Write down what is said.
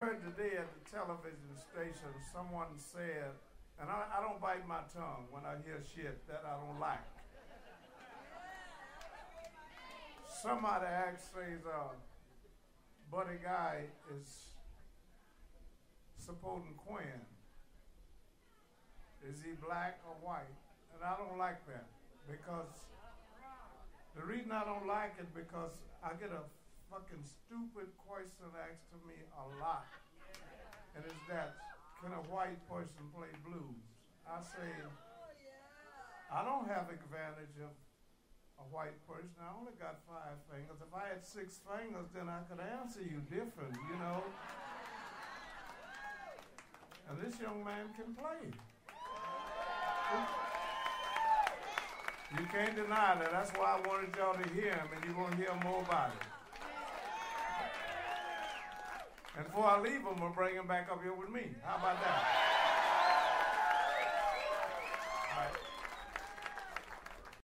Heard today at the television station, someone said, and I don't bite my tongue when I hear shit that I don't like. Somebody asked, says, Buddy Guy is supporting Quinn. Is he black or white? And I don't like that because the reason I don't like it because I get a fucking stupid question asked to me a lot. And it's that, can a white person play blues? I say, I don't have advantage of a white person. I only got 5 fingers. If I had 6 fingers, then I could answer you different, you know? And this young man can play. You can't deny that. That's why I wanted y'all to hear him, and you're going to hear more about it. And before I leave him, we'll bring him back up here with me. How about that?